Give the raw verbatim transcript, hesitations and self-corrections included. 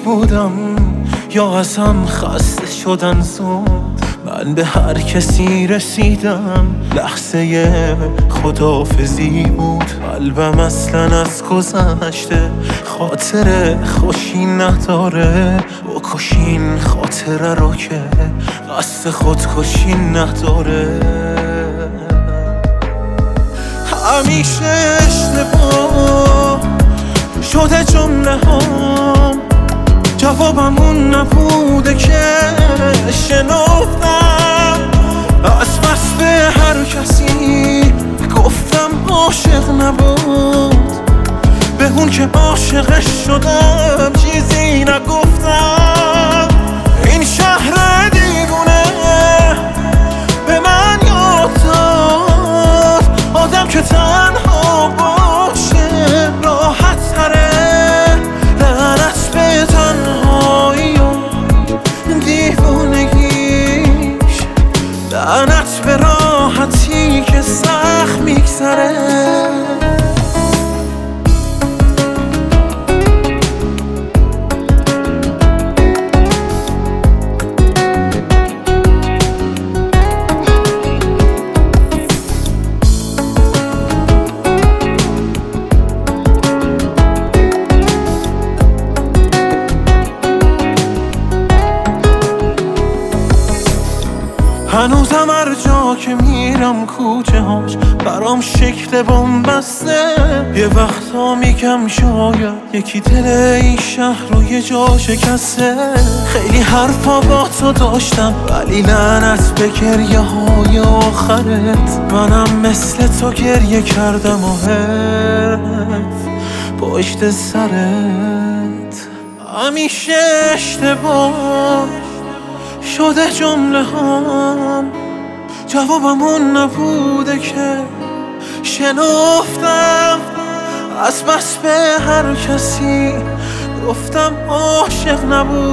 بودم یا ازم خسته شدن زود. من به هر کسی رسیدم لحظه خداحافظی بود. قلبم اصلا از گذشته خاطر خوشی نداره. بکشین خاطره رو که قصد خودکشی نداره. همیشه اشتباه شده جمله هام، جوابم اون نبوده که شنفتم. از بس به هر کسی گفتم عاشق نبود، به اون که عاشقش شدم چیزی نگفتم. این شهر دیوونه به من یاد داد آدم که تنها باشه راحت تره. لعنت به تنهایی و دیوونگیش، لعنت به راحتی که سخت میگذره. هنوزم هر جا که میرم کوچه هاش برام شکل بن‌بسته. یه وقتا میگم شاید یکی دل این شهر رو یه جا شکسته. خیلی حرفا با تو داشتم ولی لعنت به گریه های آخرت. منم مثل تو گریه کردم و حرف پشت سرت. همیشه اشتباه شده جمله هام، جوابم اون نبوده که شنفتم. از بس به هر کسی گفتم عاشق نبود،